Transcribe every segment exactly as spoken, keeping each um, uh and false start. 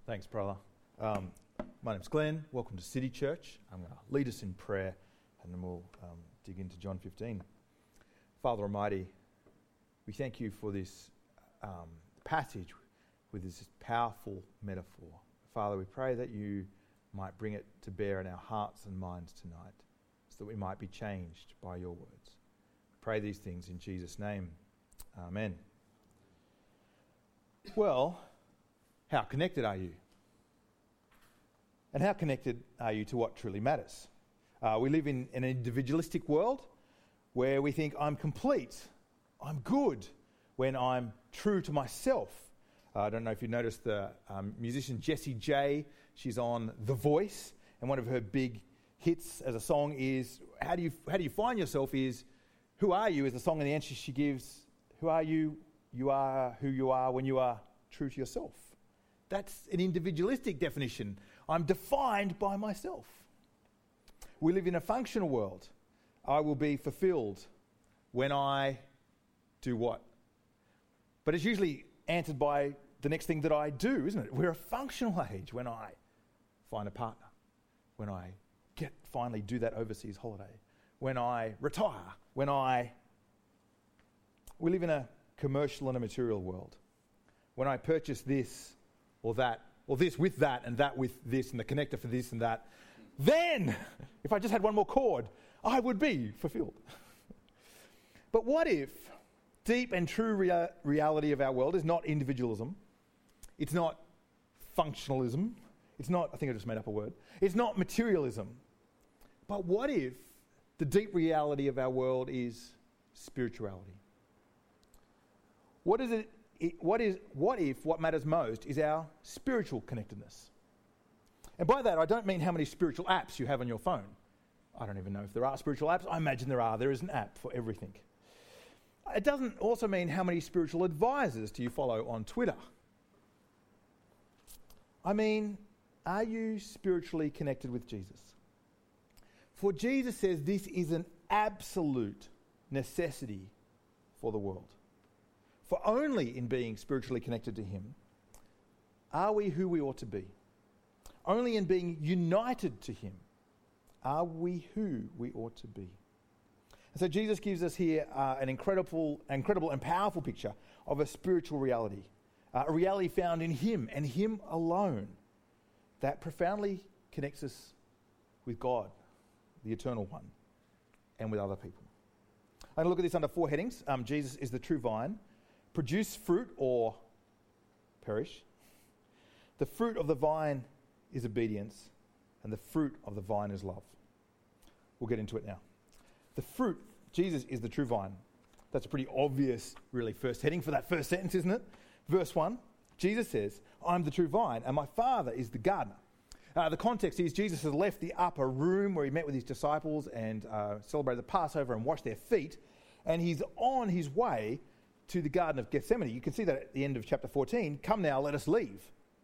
Thanks, brother. Um, my name's Glenn. Welcome to City Church. I'm going to lead us in prayer and then we'll um, dig into John fifteen. Father Almighty, we thank you for this um, passage with this powerful metaphor. Father, we pray that you might bring it to bear in our hearts and minds tonight so that we might be changed by your words. We pray these things in Jesus' name. Amen. Well, how connected are you? And how connected are you to what truly matters? Uh, we live in an individualistic world where we think I'm complete, I'm good, when I'm true to myself. Uh, I don't know if you noticed the um, musician Jessie J, she's on The Voice, and one of her big hits as a song is, how do you how do you find yourself is, who are you is the song, and the answer she gives, who are you? You are who you are when you are true to yourself. That's an individualistic definition. I'm defined by myself. We live in a functional world. I will be fulfilled when I do what? But it's usually answered by the next thing that I do, isn't it? We're a functional age. When I find a partner, when I get finally do that overseas holiday, when I retire, when I... We live in a commercial and a material world. When I purchase this or that, or this with that, and that with this, and the connector for this and that, then, if I just had one more cord, I would be fulfilled. But what if deep and true rea- reality of our world is not individualism, it's not functionalism, it's not, I think I just made up a word, it's not materialism, but what if the deep reality of our world is spirituality? What is it? It, what is what if what matters most is our spiritual connectedness? And by that, I don't mean how many spiritual apps you have on your phone. I don't even know if there are spiritual apps. I imagine there are. There is an app for everything. It doesn't also mean how many spiritual advisors do you follow on Twitter. I mean, are you spiritually connected with Jesus? For Jesus says this is an absolute necessity for the world. For only in being spiritually connected to him are we who we ought to be. Only in being united to him are we who we ought to be. And so Jesus gives us here uh, an incredible, incredible and powerful picture of a spiritual reality, uh, a reality found in him and him alone that profoundly connects us with God, the eternal one, and with other people. I'm going to look at this under four headings. Um, Jesus is the true vine. Produce fruit or perish. The fruit of the vine is obedience, and the fruit of the vine is love. We'll get into it now. The fruit, Jesus is the true vine. That's a pretty obvious, really, first heading for that first sentence, isn't it? Verse one, Jesus says, I'm the true vine, and my Father is the gardener. Uh, the context is Jesus has left the upper room where he met with his disciples and uh, celebrated the Passover and washed their feet, and he's on his way to the Garden of Gethsemane. You can see that at the end of chapter fourteen. Come now, let us leave.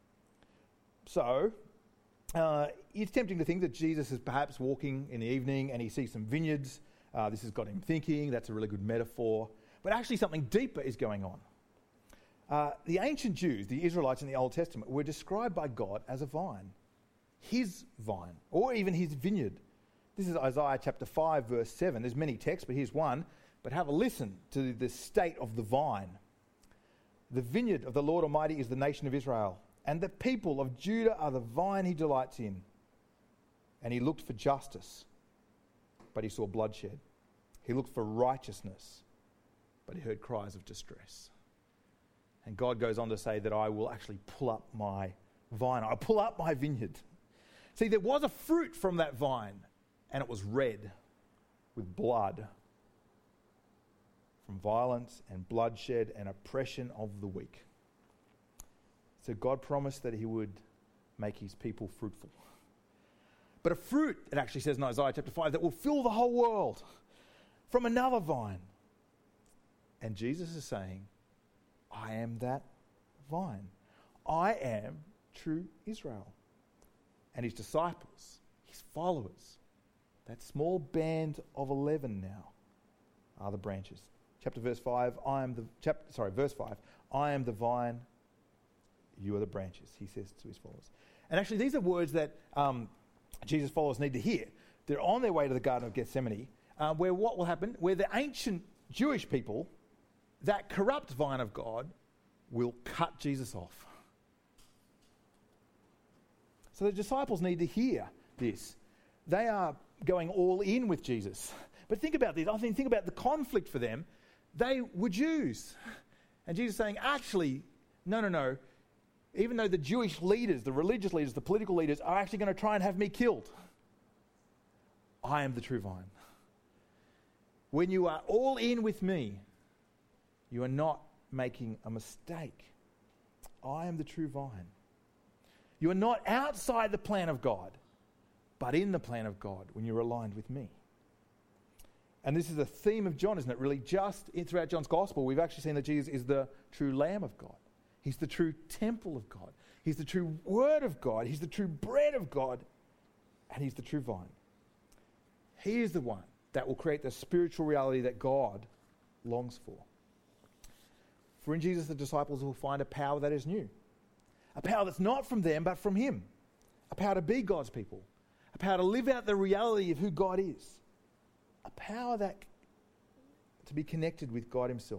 So, uh, it's tempting to think that Jesus is perhaps walking in the evening and he sees some vineyards. Uh, this has got him thinking. That's a really good metaphor. But actually something deeper is going on. Uh, the ancient Jews, the Israelites in the Old Testament, were described by God as a vine. His vine, or even his vineyard. This is Isaiah chapter five, verse seven. There's many texts, but here's one. But have a listen to the state of the vine. The vineyard of the Lord Almighty is the nation of Israel, and the people of Judah are the vine he delights in. And he looked for justice, but he saw bloodshed. He looked for righteousness, but he heard cries of distress. And God goes on to say that I will actually pull up my vine. I'll pull up my vineyard. See, there was a fruit from that vine, and it was red with blood, from violence and bloodshed and oppression of the weak. So God promised that he would make his people fruitful. But a fruit, it actually says in Isaiah chapter five, that will fill the whole world from another vine. And Jesus is saying, I am that vine. I am true Israel. And his disciples, his followers, that small band of eleven now, are the branches. Chapter verse five, I am the chap, sorry, verse five, I am the vine, You are the branches, he says to his followers. And actually, these are words that um, Jesus' followers need to hear. They're on their way to the Garden of Gethsemane, uh, where what will happen? Where the ancient Jewish people, that corrupt vine of God, will cut Jesus off. So the disciples need to hear this. They are going all in with Jesus. But think about this. I think think about the conflict for them. They were Jews. And Jesus is saying, actually, no, no, no. Even though the Jewish leaders, the religious leaders, the political leaders are actually going to try and have me killed, I am the true vine. When you are all in with me, you are not making a mistake. I am the true vine. You are not outside the plan of God, but in the plan of God when you're aligned with me. And this is a theme of John, isn't it? Really, just in, throughout John's gospel, we've actually seen that Jesus is the true Lamb of God. He's the true temple of God. He's the true Word of God. He's the true bread of God. And he's the true vine. He is the one that will create the spiritual reality that God longs for. For in Jesus, the disciples will find a power that is new. A power that's not from them, but from him. A power to be God's people. A power to live out the reality of who God is. A power that to be connected with God himself.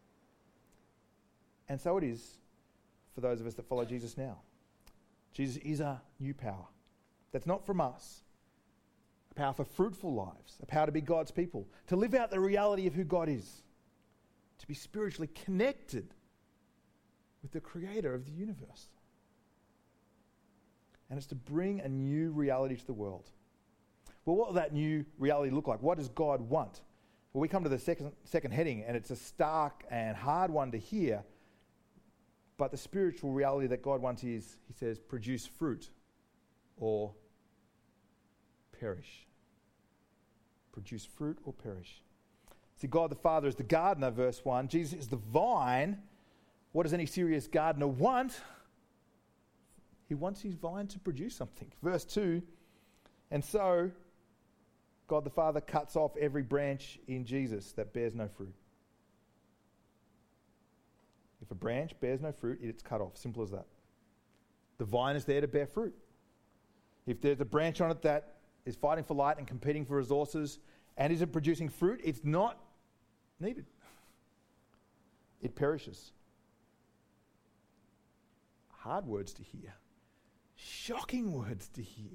And so it is for those of us that follow Jesus now. Jesus is a new power that's not from us. A power for fruitful lives. A power to be God's people. To live out the reality of who God is. To be spiritually connected with the creator of the universe. And it's to bring a new reality to the world. Well, what will that new reality look like? What does God want? Well, we come to the second, second heading, and it's a stark and hard one to hear. But the spiritual reality that God wants is, he says, produce fruit or perish. Produce fruit or perish. See, God the Father is the gardener, verse one. Jesus is the vine. What does any serious gardener want? He wants his vine to produce something. Verse two, and so God the Father cuts off every branch in Jesus that bears no fruit. If a branch bears no fruit, it's cut off. Simple as that. The vine is there to bear fruit. If there's a branch on it that is fighting for light and competing for resources and isn't producing fruit, it's not needed. It perishes. Hard words to hear. Shocking words to hear.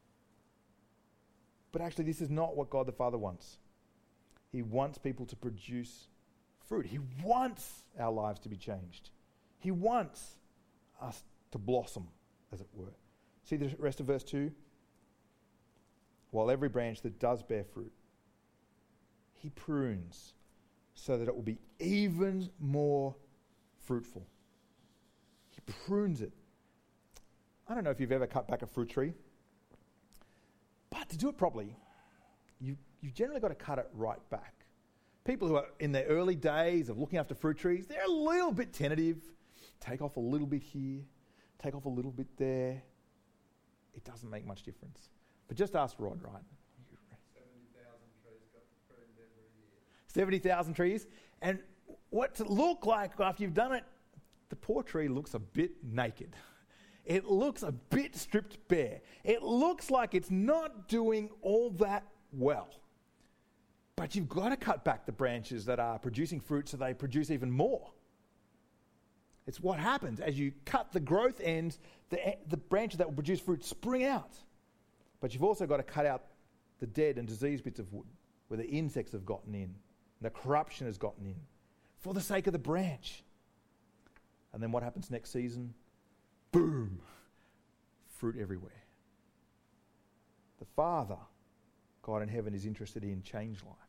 But actually, this is not what God the Father wants. He wants people to produce fruit. He wants our lives to be changed. He wants us to blossom, as it were. See the rest of verse two? While every branch that does bear fruit, he prunes so that it will be even more fruitful. He prunes it. I don't know if you've ever cut back a fruit tree, but to do it properly, you, you've generally got to cut it right back. People who are in their early days of looking after fruit trees, they're a little bit tentative. Take off a little bit here, take off a little bit there. It doesn't make much difference. But just ask Rod, right? seventy thousand trees got pruned every year. seventy thousand trees. And what's it look like after you've done it? The poor tree looks a bit naked. It looks a bit stripped bare. It looks like it's not doing all that well. But you've got to cut back the branches that are producing fruit so they produce even more. It's what happens as you cut the growth ends, the, the branches that will produce fruit spring out. But you've also got to cut out the dead and diseased bits of wood where the insects have gotten in, and the corruption has gotten in, for the sake of the branch. And then what happens next season? Boom! Fruit everywhere. The Father, God in heaven, is interested in changed lives.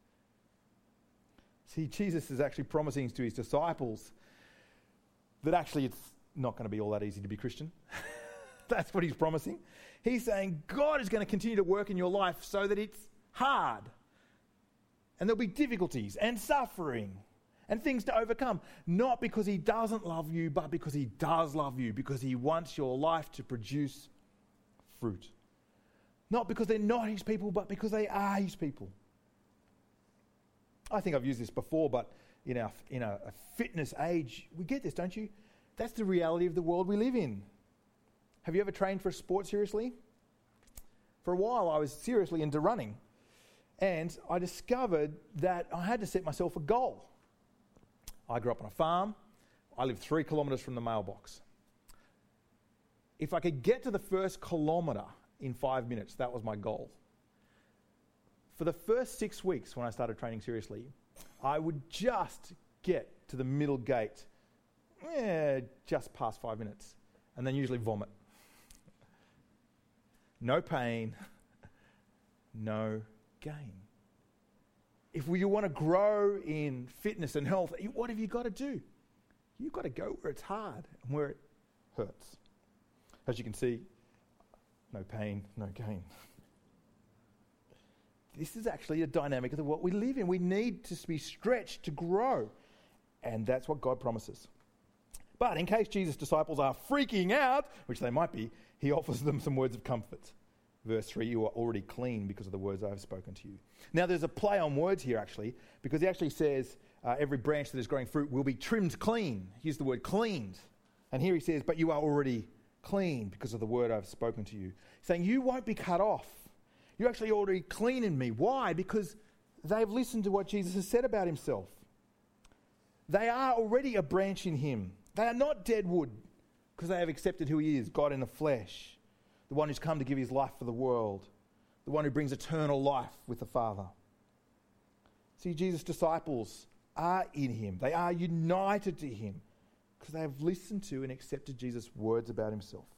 See, Jesus is actually promising to his disciples that actually it's not going to be all that easy to be Christian. That's what he's promising. He's saying God is going to continue to work in your life so that it's hard. And there'll be difficulties and suffering and things to overcome. Not because he doesn't love you, but because he does love you. Because he wants your life to produce fruit. Not because they're not his people, but because they are his people. I think I've used this before, but in, our, in a, a fitness age, we get this, don't you? That's the reality of the world we live in. Have you ever trained for a sport seriously? For a while, I was seriously into running. And I discovered that I had to set myself a goal. I grew up on a farm. I lived three kilometres from the mailbox. If I could get to the first kilometre in five minutes, that was my goal. For the first six weeks when I started training seriously, I would just get to the middle gate, eh, just past five minutes, and then usually vomit. No pain, no gain. If you want to grow in fitness and health, what have you got to do? You've got to go where it's hard and where it hurts. As you can see, no pain, no gain. This is actually a dynamic of what we live in. We need to be stretched to grow. And that's what God promises. But in case Jesus' disciples are freaking out, which they might be, he offers them some words of comfort. Verse three, you are already clean because of the words I have spoken to you. Now there's a play on words here actually, because he actually says uh, every branch that is growing fruit will be trimmed clean. He used the word cleaned. And here he says, but you are already clean because of the word I've spoken to you. Saying you won't be cut off. You're actually already clean in me. Why? Because they've listened to what Jesus has said about himself. They are already a branch in him. They are not dead wood because they have accepted who he is, God in the flesh, the one who's come to give his life for the world, the one who brings eternal life with the Father. See, Jesus' disciples are in him. They are united to him because they have listened to and accepted Jesus' words about himself.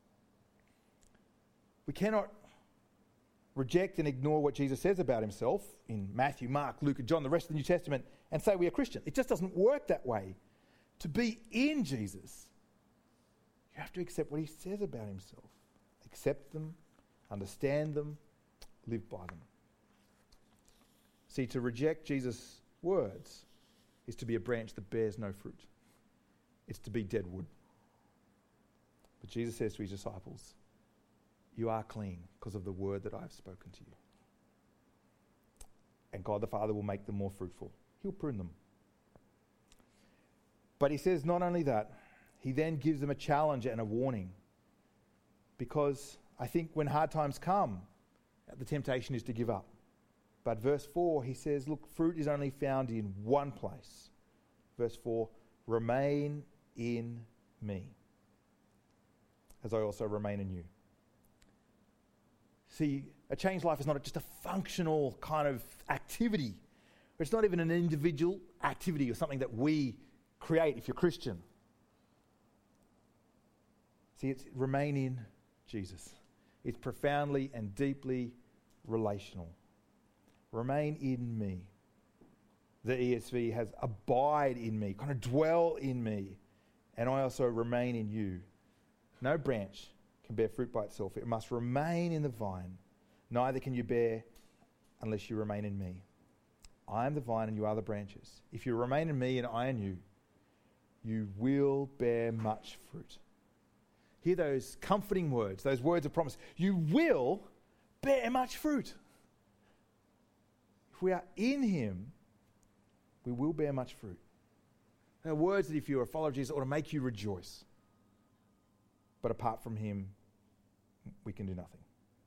We cannot reject and ignore what Jesus says about himself in Matthew, Mark, Luke, and John, the rest of the New Testament, and say we are Christian. It just doesn't work that way. To be in Jesus, you have to accept what he says about himself. Accept them, understand them, live by them. See, to reject Jesus' words is to be a branch that bears no fruit. It's to be dead wood. But Jesus says to his disciples, you are clean because of the word that I have spoken to you. And God the Father will make them more fruitful. He'll prune them. But he says not only that, he then gives them a challenge and a warning. Because I think when hard times come, the temptation is to give up. But verse four, he says, look, fruit is only found in one place. Verse four, remain in me, as I also remain in you. See, a changed life is not just a functional kind of activity. It's not even an individual activity or something that we create if you're Christian. See, it's remain in Jesus. It's profoundly and deeply relational. Remain in me. The E S V has abide in me, kind of dwell in me, and I also remain in you. No branch can bear fruit by itself. It must remain in the vine. Neither can you bear unless you remain in me. I am the vine and you are the branches. If you remain in me and I in you, you will bear much fruit. Hear those comforting words, those words of promise. You will bear much fruit. If we are in him, we will bear much fruit. They are words that if you are a follower of Jesus, ought to make you rejoice. But apart from him, we can do nothing.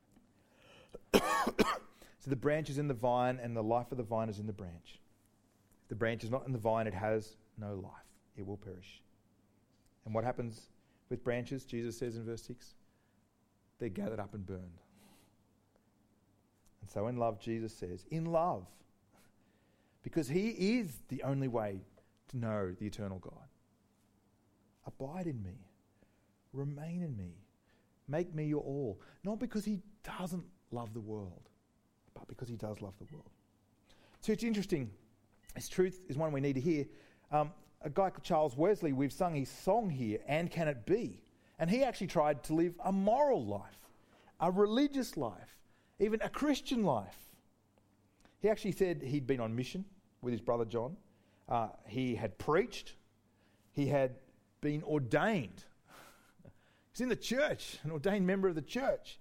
So the branch is in the vine, and the life of the vine is in the branch. If the branch is not in the vine, it has no life. It will perish. And what happens with branches, Jesus says in verse six? They're gathered up and burned. And so in love, Jesus says, in love, because he is the only way to know the eternal God. Abide in me. Remain in me. Make me your all. Not because he doesn't love the world, but because he does love the world. So it's interesting. This truth is one we need to hear. Um, a guy called Charles Wesley, we've sung his song here, And Can It Be? And he actually tried to live a moral life, a religious life, even a Christian life. He actually said he'd been on mission with his brother John. Uh, he had preached. He had been ordained. He's in the church, an ordained member of the church.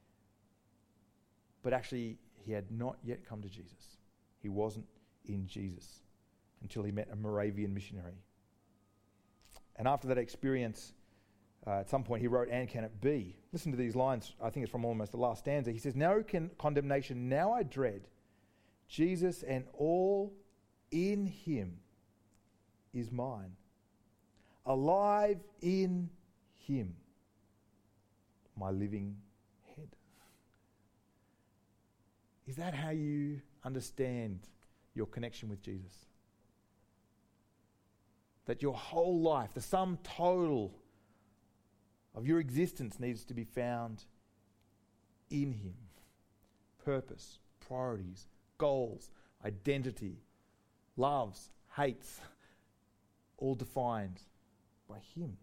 But actually, he had not yet come to Jesus. He wasn't in Jesus until he met a Moravian missionary. And after that experience, uh, at some point he wrote, "And can it be?" Listen to these lines. I think it's from almost the last stanza. He says, "No con- condemnation now I dread. Jesus and all in him is mine. Alive in him, my living head." Is that how you understand your connection with Jesus? That your whole life, the sum total of your existence, needs to be found in him. Purpose, priorities, goals, identity, loves, hates, all defined by him.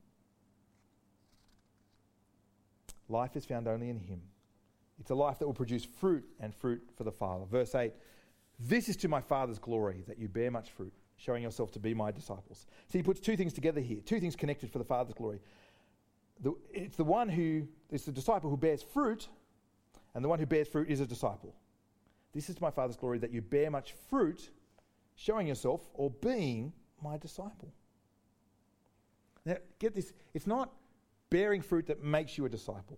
Life is found only in him. It's a life that will produce fruit, and fruit for the Father. Verse eight, "This is to my Father's glory, that you bear much fruit, showing yourself to be my disciples." So he puts two things together here, two things connected for the Father's glory. The, it's the one who, it's the disciple who bears fruit, and the one who bears fruit is a disciple. This is to my Father's glory, that you bear much fruit, showing yourself or being my disciple. Now, get this, it's not bearing fruit that makes you a disciple.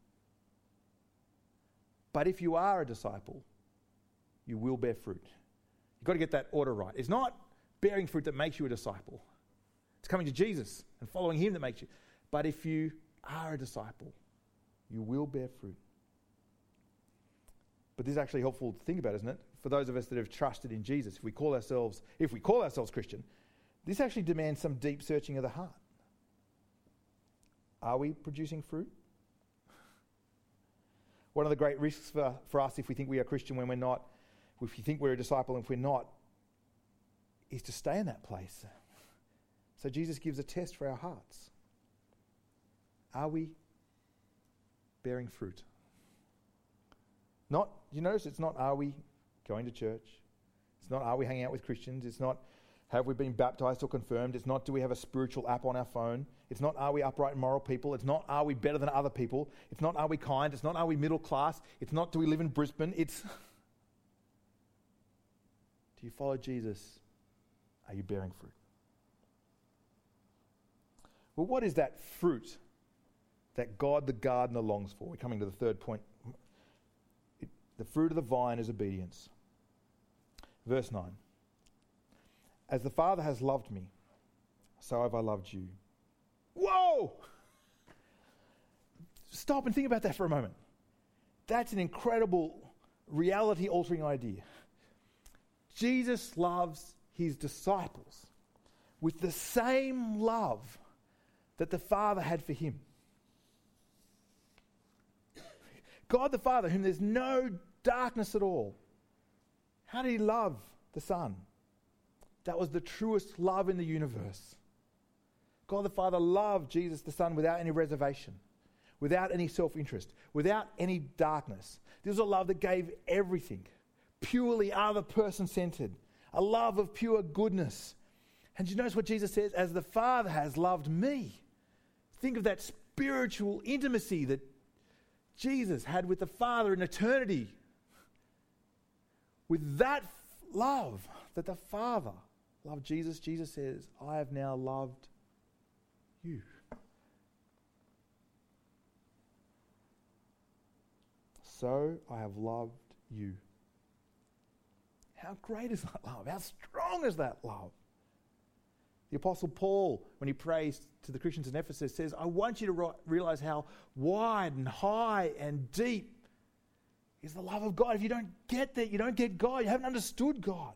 But if you are a disciple, you will bear fruit. You've got to get that order right. It's not bearing fruit that makes you a disciple. It's coming to Jesus and following him that makes you. But if you are a disciple, you will bear fruit. But this is actually helpful to think about, isn't it? For those of us that have trusted in Jesus, if we call ourselves, if we call ourselves Christian, this actually demands some deep searching of the heart. Are we producing fruit? One of the great risks for, for us if we think we are Christian when we're not, if you think we're a disciple and if we're not, is to stay in that place. So Jesus gives a test for our hearts. Are we bearing fruit? Not, you notice it's not are we going to church? It's not are we hanging out with Christians? It's not have we been baptized or confirmed? It's not do we have a spiritual app on our phone? It's not are we upright and moral people? It's not are we better than other people? It's not are we kind? It's not are we middle class? It's not do we live in Brisbane? It's do you follow Jesus? Are you bearing fruit? Well, what is that fruit that God the gardener longs for? We're coming to the third point. It, the fruit of the vine is obedience. Verse nine. "As the Father has loved me, so have I loved you." Whoa! Stop and think about that for a moment. That's an incredible reality-altering idea. Jesus loves his disciples with the same love that the Father had for him. God the Father, whom there's no darkness at all. How did he love the Son? That was the truest love in the universe. God the Father loved Jesus the Son without any reservation, without any self-interest, without any darkness. This was a love that gave everything, purely other person-centered, a love of pure goodness. And you notice what Jesus says? As the Father has loved me. Think of that spiritual intimacy that Jesus had with the Father in eternity. With that love that the Father loved Jesus, Jesus says, I have now loved you. So I have loved you. How great is that love? How strong is that love? The Apostle Paul, when he prays to the Christians in Ephesus, says, I want you to ri- realize how wide and high and deep is the love of God. If you don't get that, you don't get God. You haven't understood God.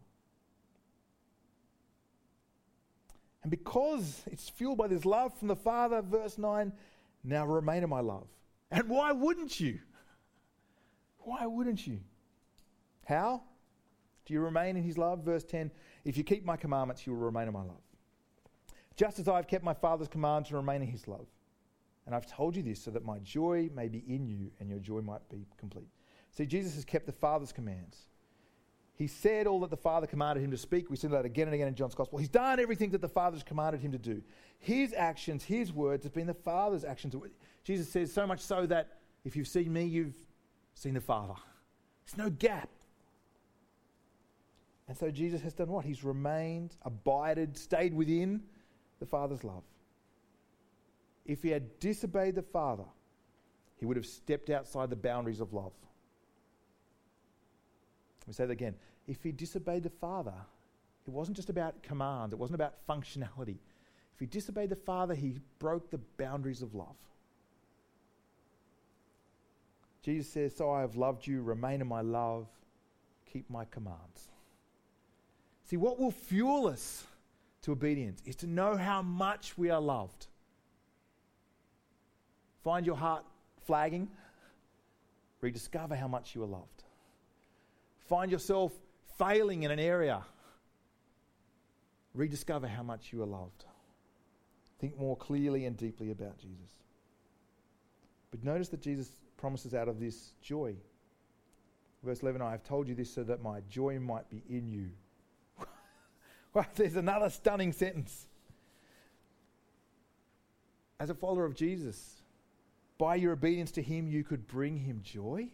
And because it's fueled by this love from the Father, verse nine, now remain in my love. And why wouldn't you? Why wouldn't you? How do you remain in his love? Verse ten, if you keep my commandments, you will remain in my love. Just as I have kept my Father's commands to remain in his love. And I've told you this so that my joy may be in you and your joy might be complete. See, Jesus has kept the Father's commands. He said all that the Father commanded him to speak. We see that again and again in John's Gospel. He's done everything that the Father's commanded him to do. His actions, his words have been the Father's actions. Jesus says so much so that if you've seen me, you've seen the Father. There's no gap. And so Jesus has done what? He's remained, abided, stayed within the Father's love. if he had disobeyed the Father, he would have stepped outside the boundaries of love. Let me say that again. If he disobeyed the Father, it wasn't just about command. It wasn't about functionality. If he disobeyed the Father, he broke the boundaries of love. Jesus says, so I have loved you, remain in my love, keep my commands. See, what will fuel us to obedience is to know how much we are loved. Find your heart flagging, rediscover how much you are loved. Find yourself failing in an area, rediscover how much you are loved. Think more clearly and deeply about Jesus. But notice that Jesus promises out of this joy. Verse eleven, I have told you this so that my joy might be in you. Well, there's another stunning sentence. As a follower of Jesus, by your obedience to him, you could bring him joy.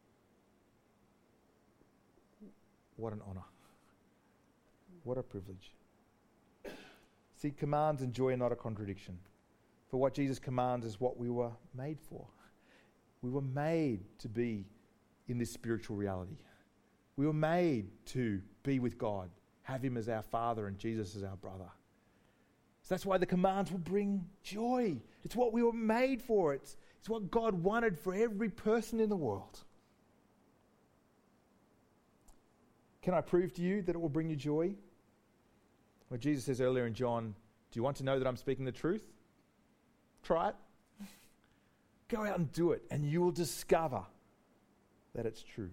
What an honor. What a privilege. See, commands and joy are not a contradiction. For what Jesus commands is what we were made for. We were made to be in this spiritual reality. We were made to be with God, have him as our Father and Jesus as our brother. So that's why the commands will bring joy. It's what we were made for. It's, it's what God wanted for every person in the world. Can I prove to you that it will bring you joy? Well, Jesus says earlier in John, do you want to know that I'm speaking the truth? Try it. Go out and do it, and you will discover that it's true.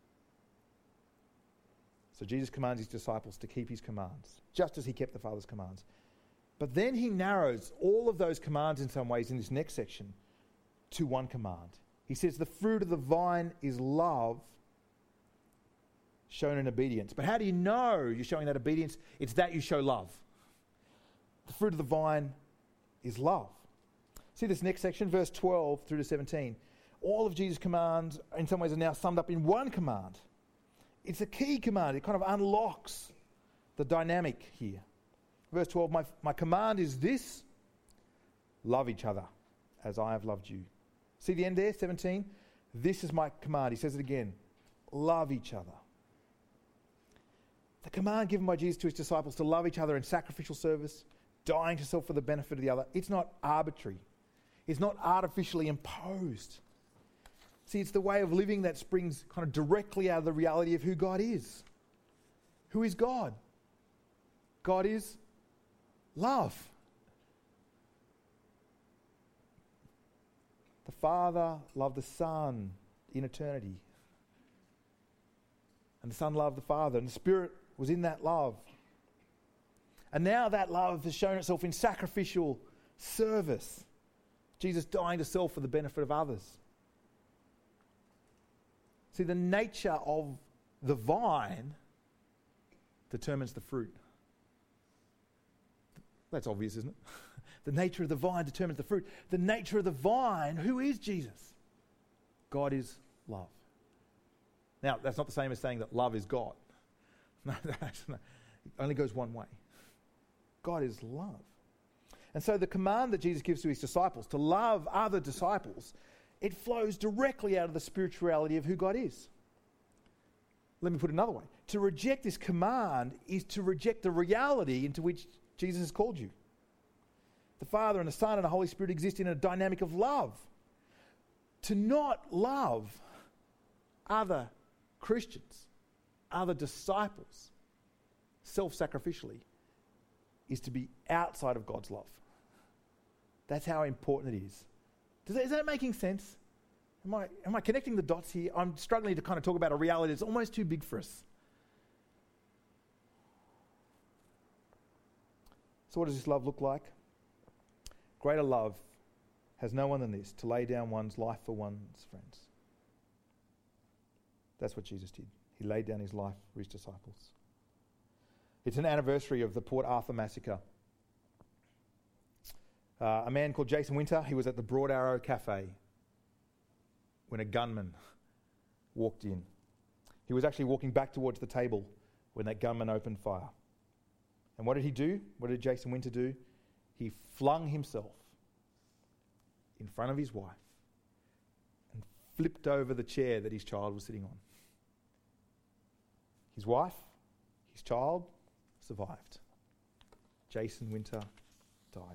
So Jesus commands his disciples to keep his commands, just as he kept the Father's commands. But then he narrows all of those commands in some ways in this next section to one command. He says the fruit of the vine is love shown in obedience. But how do you know you're showing that obedience? It's that you show love. The fruit of the vine is love. See this next section, verse twelve through to seventeen. All of Jesus' commands, in some ways, are now summed up in one command. It's a key command. It kind of unlocks the dynamic here. Verse twelve, my, my command is this, love each other as I have loved you. See the end there, seventeen? This is my command. He says it again, love each other. The command given by Jesus to his disciples to love each other in sacrificial service, dying to self for the benefit of the other, it's not arbitrary. It's not artificially imposed. See, it's the way of living that springs kind of directly out of the reality of who God is. Who is God? God is love. The Father loved the Son in eternity. And the Son loved the Father, and the Spirit was in that love. And now that love has shown itself in sacrificial service. Jesus dying to self for the benefit of others. See, the nature of the vine determines the fruit. That's obvious, isn't it? The nature of the vine determines the fruit. The nature of the vine, who is Jesus? God is love. Now, that's not the same as saying that love is God. No, that's not. It only goes one way. God is love. And so the command that Jesus gives to his disciples, to love other disciples, it flows directly out of the spirituality of who God is. Let me put it another way. To reject this command is to reject the reality into which Jesus has called you. The Father and the Son and the Holy Spirit exist in a dynamic of love. To not love other Christians, other disciples, self-sacrificially, is to be outside of God's love. That's how important it is. Does that, is that making sense? Am I, am I connecting the dots here? I'm struggling to kind of talk about a reality that's almost too big for us. So what does this love look like? Greater love has no one than this, to lay down one's life for one's friends. That's what Jesus did. He laid down his life for his disciples. It's an anniversary of the Port Arthur massacre. Uh, a man called Jason Winter, he was at the Broad Arrow Cafe when a gunman walked in. He was actually walking back towards the table when that gunman opened fire. And what did he do? What did Jason Winter do? He flung himself in front of his wife and flipped over the chair that his child was sitting on. His wife, his child, survived. Jason Winter died.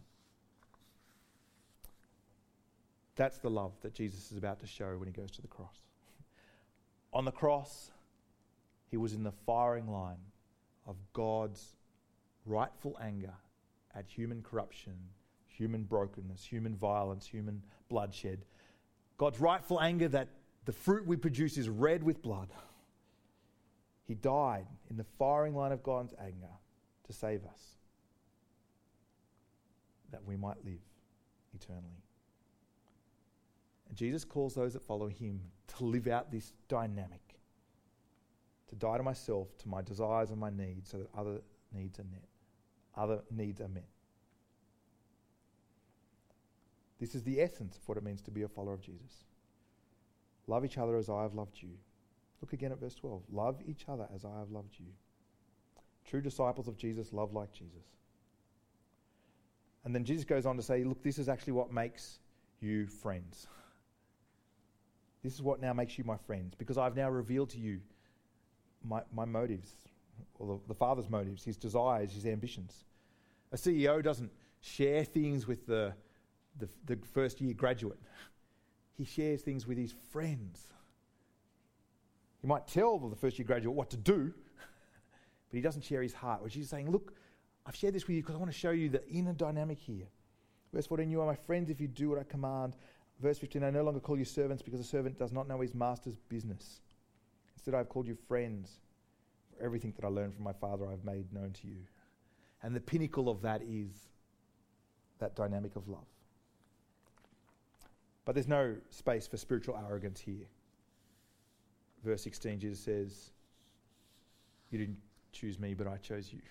That's the love that Jesus is about to show when he goes to the cross. On the cross, he was in the firing line of God's rightful anger at human corruption, human brokenness, human violence, human bloodshed. God's rightful anger that the fruit we produce is red with blood. He died in the firing line of God's anger to save us, that we might live eternally. And Jesus calls those that follow him to live out this dynamic, to die to myself, to my desires and my needs, so that other needs are met. Other needs are met. This is the essence of what it means to be a follower of Jesus. Love each other as I have loved you. Look again at verse twelve. Love each other as I have loved you. True disciples of Jesus love like Jesus. And then Jesus goes on to say, look, this is actually what makes you friends. This is what now makes you my friends, because I've now revealed to you my, my motives, or the, the Father's motives, his desires, his ambitions. A C E O doesn't share things with the, the, the first year graduate. He shares things with his friends. He might tell the first year graduate what to do, but he doesn't share his heart, which is saying, look, I've shared this with you because I want to show you the inner dynamic here. Verse fourteen, you are my friends if you do what I command. Verse fifteen, I no longer call you servants because a servant does not know his master's business. Instead, I have called you friends. For everything that I learned from my Father I have made known to you. And the pinnacle of that is that dynamic of love. But there's no space for spiritual arrogance here. Verse sixteen, Jesus says, you didn't choose me, but I chose you.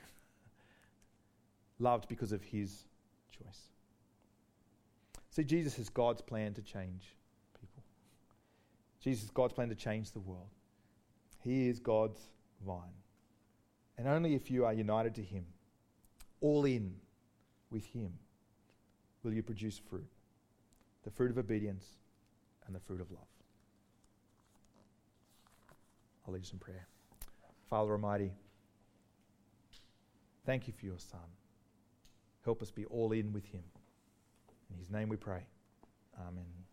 Loved because of his choice. See, Jesus is God's plan to change people. Jesus is God's plan to change the world. He is God's vine. And only if you are united to him, all in with him, will you produce fruit. The fruit of obedience and the fruit of love. I'll lead us in prayer. Father Almighty, thank you for your Son. Help us be all in with him. In his name we pray. Amen.